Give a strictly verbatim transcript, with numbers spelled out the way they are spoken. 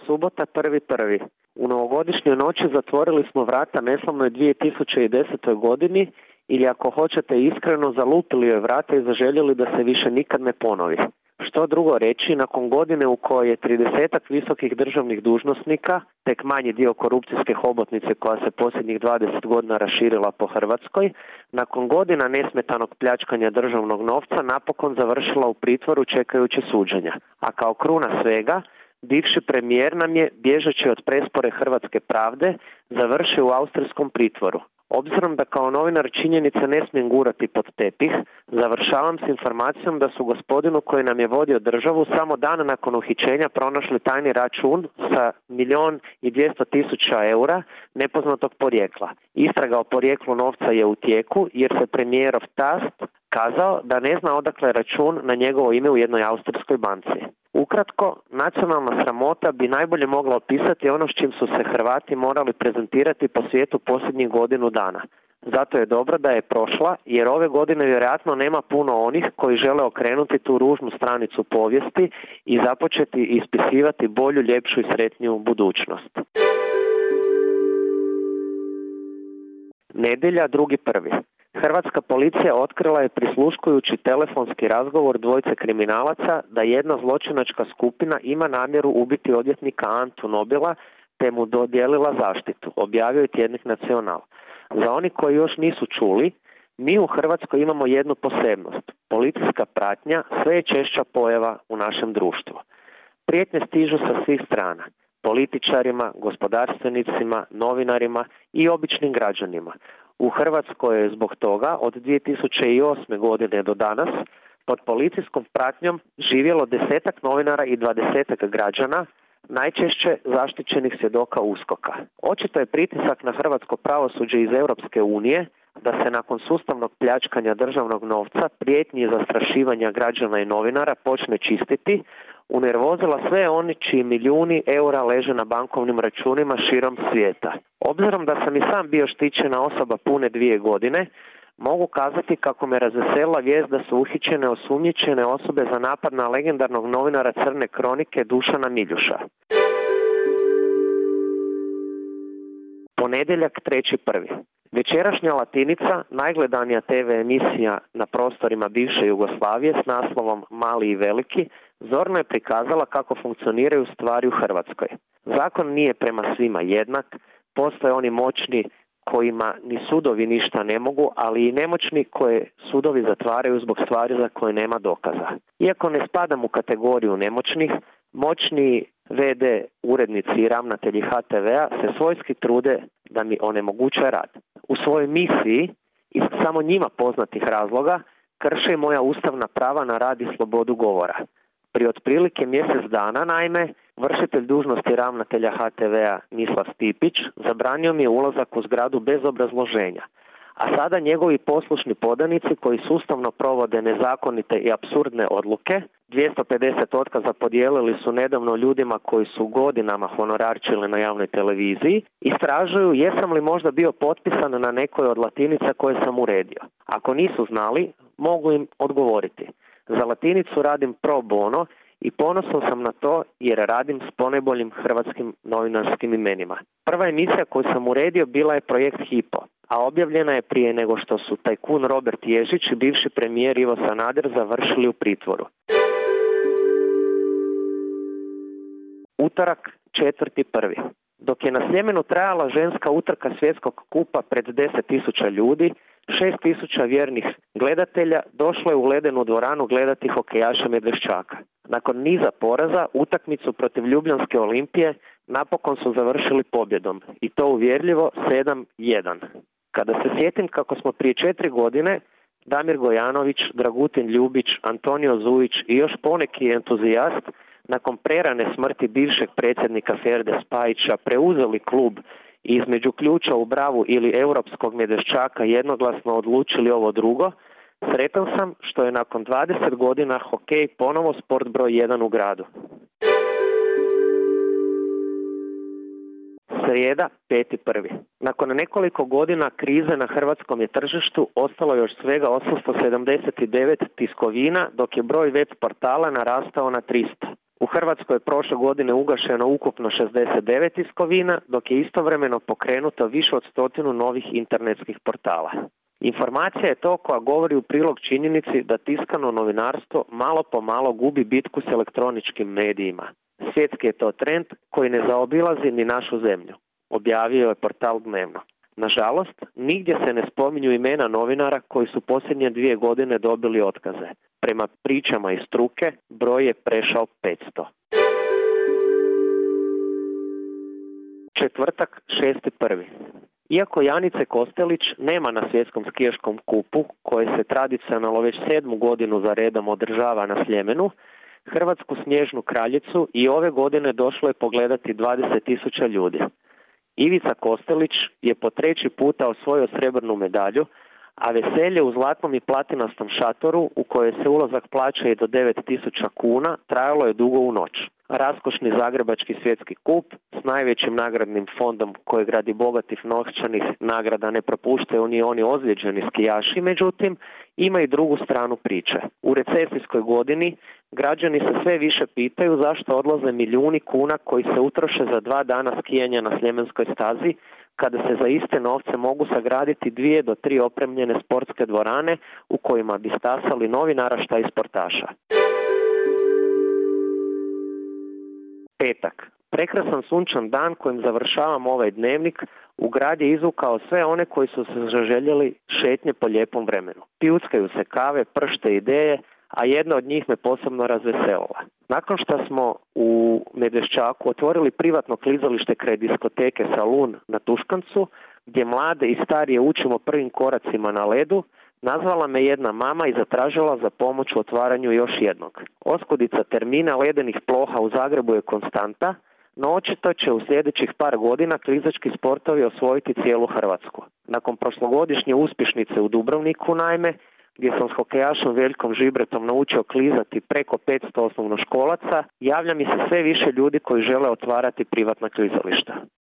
subota prvi prvi U novogodišnjoj noći zatvorili smo vrata neslavnoj dvije tisuće desetoj godini ili ako hoćete iskreno zalupili joj vrata i zaželjeli da se više nikad ne ponovi. Što drugo reći, nakon godine u kojoj je tridesetak visokih državnih dužnosnika, tek manji dio korupcijske hobotnice koja se posljednjih dvadeset godina raširila po Hrvatskoj, nakon godina nesmetanog pljačkanja državnog novca napokon završila u pritvoru čekajući suđenja. A kao kruna svega, bivši premijer nam je, bježeći od prespore hrvatske pravde, završio u austrijskom pritvoru. Obzirom da kao novinar činjenice ne smijem gurati pod tepih, završavam s informacijom da su gospodinu koji nam je vodio državu samo dan nakon uhićenja pronašli tajni račun sa milijon i dvjesto tisuća eura nepoznatog porijekla. Istraga o porijeklu novca je u tijeku jer se premijerov tast kazao da ne zna odakle račun na njegovo ime u jednoj austrijskoj banci. Ukratko, nacionalna sramota bi najbolje mogla opisati ono s čim su se Hrvati morali prezentirati po svijetu posljednjih godinu dana. Zato je dobro da je prošla, jer ove godine vjerojatno nema puno onih koji žele okrenuti tu ružnu stranicu povijesti i započeti ispisivati bolju, ljepšu i sretniju budućnost. Nedjelja drugi prvi Hrvatska policija otkrila je prisluškujući telefonski razgovor dvojice kriminalaca da jedna zločinačka skupina ima namjeru ubiti odvjetnika Antu Nobila te mu dodijelila zaštitu, objavio je tjednik Nacional. Za oni koji još nisu čuli, mi u Hrvatskoj imamo jednu posebnost. Policijska pratnja sve je češća pojava u našem društvu. Prijetnje stižu sa svih strana. Političarima, gospodarstvenicima, novinarima i običnim građanima. U Hrvatskoj je zbog toga od dvije tisuće osme godine do danas pod policijskom pratnjom živjelo desetak novinara i dvadesetak građana, najčešće zaštićenih svjedoka uskoka. Očito je pritisak na hrvatsko pravosuđe iz Europske unije da se nakon sustavnog pljačkanja državnog novca, prijetnji i zastrašivanja građana i novinara počne čistiti, unervozila sve oni čiji milijuni eura leže na bankovnim računima širom svijeta. Obzirom da sam i sam bio štićena osoba pune dvije godine, mogu kazati kako me razveselila vijest da su uhićene osumnjičene osobe za napad na legendarnog novinara Crne kronike Dušana Miljuša. Ponedjeljak treći prvi Večerašnja Latinica, najgledanija te ve emisija na prostorima bivše Jugoslavije s naslovom Mali i veliki, zorno je prikazala kako funkcioniraju stvari u Hrvatskoj. Zakon nije prema svima jednak, postoje oni moćni kojima ni sudovi ništa ne mogu, ali i nemoćni koje sudovi zatvaraju zbog stvari za koje nema dokaza. Iako ne spadam u kategoriju nemoćnih, moćni ve de urednici i ravnatelji ha te vea se svojski trude da mi onemoguće rad. U svojoj misiji, iz samo njima poznatih razloga, krše moja ustavna prava na rad i slobodu govora. Prije otprilike mjesec dana, naime, vršitelj dužnosti ravnatelja ha te vea Mislav Stipić zabranio mi je ulazak u zgradu bez obrazloženja. A sada njegovi poslušni podanici koji sustavno provode nezakonite i apsurdne odluke, dvjesto pedeset otkaza podijelili su nedavno ljudima koji su godinama honorarčili na javnoj televiziji, istražuju jesam li možda bio potpisan na nekoj od latinica koje sam uredio. Ako nisu znali, mogu im odgovoriti. Za Latinicu radim pro bono i ponosan sam na to jer radim s ponajboljim hrvatskim novinarskim imenima. Prva emisija koju sam uredio bila je Projekt Hipo, a objavljena je prije nego što su tajkun Robert Ježić i bivši premijer Ivo Sanader završili u pritvoru. Utorak četvrti prvi Dok je na Sljemenu trajala ženska utrka svjetskog kupa pred deset tisuća ljudi, šest tisuća vjernih gledatelja došlo je u ledenu dvoranu gledati hokejaša Medveščaka. Nakon niza poraza, utakmicu protiv Ljubljanske Olimpije napokon su završili pobjedom, i to uvjerljivo sedam jedan. Kada se sjetim kako smo prije četiri godine Damir Gojanović, Dragutin Ljubić, Antonio Zujić i još poneki entuzijast nakon prerane smrti bivšeg predsjednika Ferde Spajića preuzeli klub i između ključa u bravu ili europskog Medveščaka jednoglasno odlučili ovo drugo, sretan sam što je nakon dvadeset godina hokej ponovo sport broj jedan u gradu. Srijeda, peti prvi Nakon nekoliko godina krize na hrvatskom je tržištu ostalo još svega osamsto sedamdeset devet tiskovina, dok je broj web portala narastao na tristo. U Hrvatskoj je prošle godine ugašeno ukupno šezdeset devet tiskovina, dok je istovremeno pokrenuto više od stotinu novih internetskih portala. Informacija je to koja govori u prilog činjenici da tiskano novinarstvo malo po malo gubi bitku s elektroničkim medijima. Svjetski je to trend koji ne zaobilazi ni našu zemlju, objavio je portal Dnevno. Nažalost, nigdje se ne spominju imena novinara koji su posljednje dvije godine dobili otkaze. Prema pričama iz struke, broj je prešao petsto. Četvrtak, šesti prvi Iako Janice Kostelić nema na svjetskom skijaškom kupu, koje se tradicionalno već sedmu godinu za redom održava na Sljemenu, Hrvatsku snježnu kraljicu i ove godine došlo je pogledati dvadeset tisuća ljudi. Ivica Kostelić je po treći puta osvojio srebrnu medalju, a veselje u zlatnom i platinastom šatoru, u kojoj se ulazak plaća i do devet tisuća kuna, trajalo je dugo u noć. Raskošni zagrebački svjetski kup s najvećim nagradnim fondom kojeg radi bogatih novčanih nagrada ne propuštaju ni oni ozlijeđeni skijaši, međutim, ima i drugu stranu priče. U recesijskoj godini građani se sve više pitaju zašto odlaze milijuni kuna koji se utroše za dva dana skijanja na Sljemenskoj stazi, kada se za iste novce mogu sagraditi dvije do tri opremljene sportske dvorane u kojima bi stasali novi naraštaj sportaša. Petak. Prekrasan sunčan dan kojim završavam ovaj dnevnik u grad je izvukao sve one koji su se zaželjeli šetnje po lijepom vremenu. Pijuckaju se kave, pršte ideje, a jedna od njih me posebno razveselila. Nakon što smo u Medveščaku otvorili privatno klizalište kraj diskoteke Salun na Tuškancu, gdje mlade i starije učimo prvim koracima na ledu, nazvala me jedna mama i zatražila za pomoć u otvaranju još jednog. Oskudica termina ledenih ploha u Zagrebu je konstanta, no očito će u sljedećih par godina klizački sportovi osvojiti cijelu Hrvatsku. Nakon prošlogodišnje uspješnice u Dubrovniku, naime, gdje sam s hokejašom Veljkom Žibretom naučio klizati preko petsto osnovnoškolaca, javlja mi se sve više ljudi koji žele otvarati privatna klizališta.